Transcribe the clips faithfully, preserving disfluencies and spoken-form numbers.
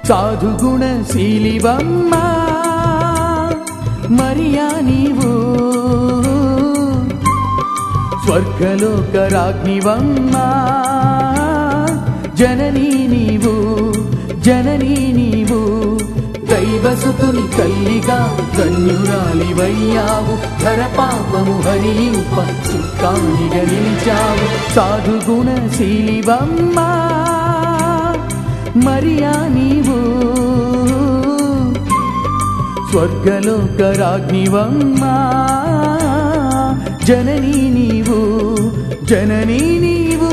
సాధుగుణశీలివమ్మా మరియా నీవు స్వర్గలోకరాజ్ఞివమ్మా జననీ నీవు జననీ నీవు దైవసుతుని తల్లిగా ధన్యురాలివయ్యావు ధర పాపము హరింప చుక్కానిగా నిలిచావు సాధుగుణశీలివమ్మా మరియా నీవు స్వర్గలోకరాజ్ఞివమ్మా జననీ నీవు జననీ నీవు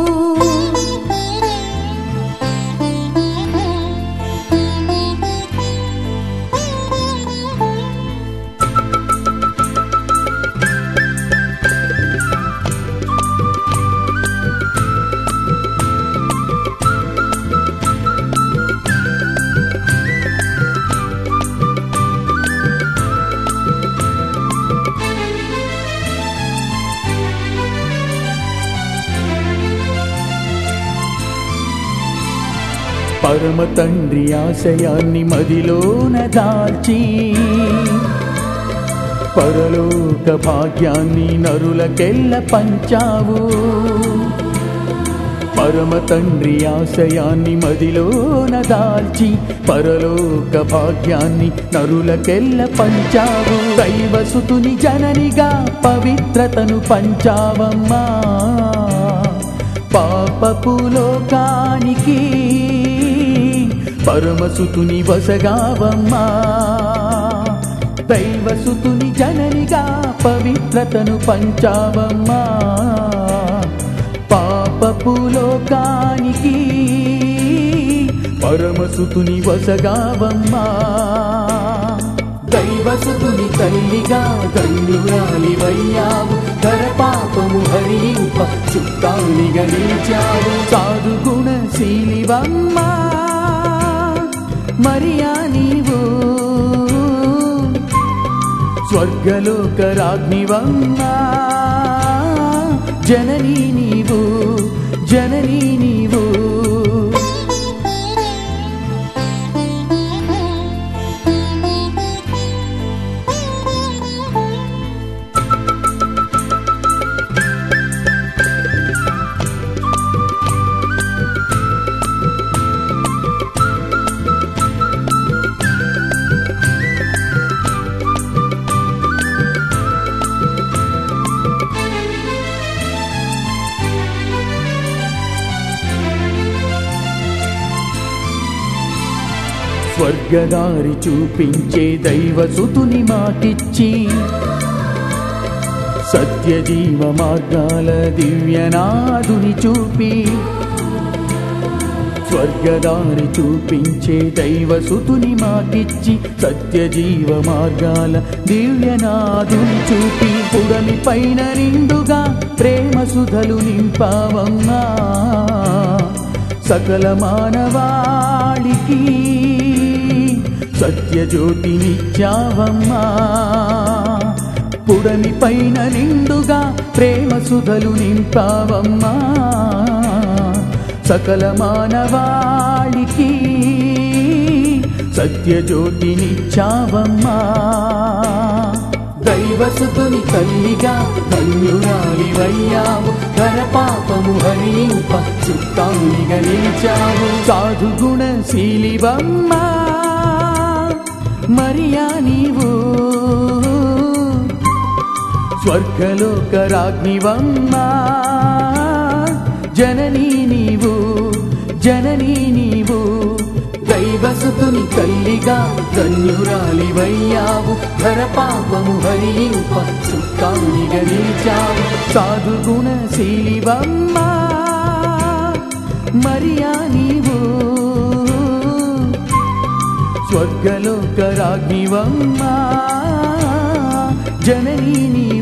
పరమ తండ్రి ఆశయాన్ని మదిలోన దాల్చి పరలోక భాగ్యాన్ని నరులకెల్ల పంచావు పరమ తండ్రి ఆశయాన్ని మదిలోన దాల్చి పరలోక భాగ్యాన్ని నరులకెల్ల పంచావు దైవసుతుని జననిగా పవిత్రతను పంచావమ్మా పాపపు లోకానికి పరమసుతుని వసగావమ్మా దైవసుతుని జననిగా పవిత్రతను పంచావమ్మా పాపపు లోకానికి పరమసుతుని వసగావమ్మా దైవసుతుని తల్లిగా ధన్యురాలివయ్యావు ధర పాపము హరింప చుక్కానిగా నిలిచావు సాధుగుణశీలివమ్మా మరియా నీవు స్వర్గలోకరాజ్ఞివమ్మా జననీ నీవు జననీ నీవు స్వర్గదారి చూపించే దైవసుతుని మాటిచ్చి సత్యజీవ మార్గాల దివ్యనాదుని చూపి స్వర్గదారి చూపించే దైవసుతుని మాటిచ్చి సత్యజీవ మార్గాల దివ్యనాదుని చూపి పుడమి పైన నిండుగా ప్రేమ సుధలు నింపావమ్మా సకల మానవాళికి సత్యజ్యోతినిచ్చావమ్మా పుడమి పైన నిండుగా ప్రేమ సుధలు నింపావమ్మా సకల మానవాళికి సత్యజ్యోతినిచ్చావమ్మా దైవసుతుని తల్లిగా ధన్యురాలివయ్యావు ధర పాపము హరింప చుక్కానిగా నిలిచావు సాధుగుణశీలివమ్మా మరియా నీవు స్వర్గలోకరాజ్ఞివమ్మా జననీ నీవు జననీ నీవు దైవసుతుని తల్లిగా ధన్యురాలివయ్యావు ధర పాపము హరింప చుక్కానిగా నిలిచావు సాధుగుణశీలివమ్మా మరియా నీవు స్వర్గలోకరాజ్ఞివమ్మా జననీ నీవు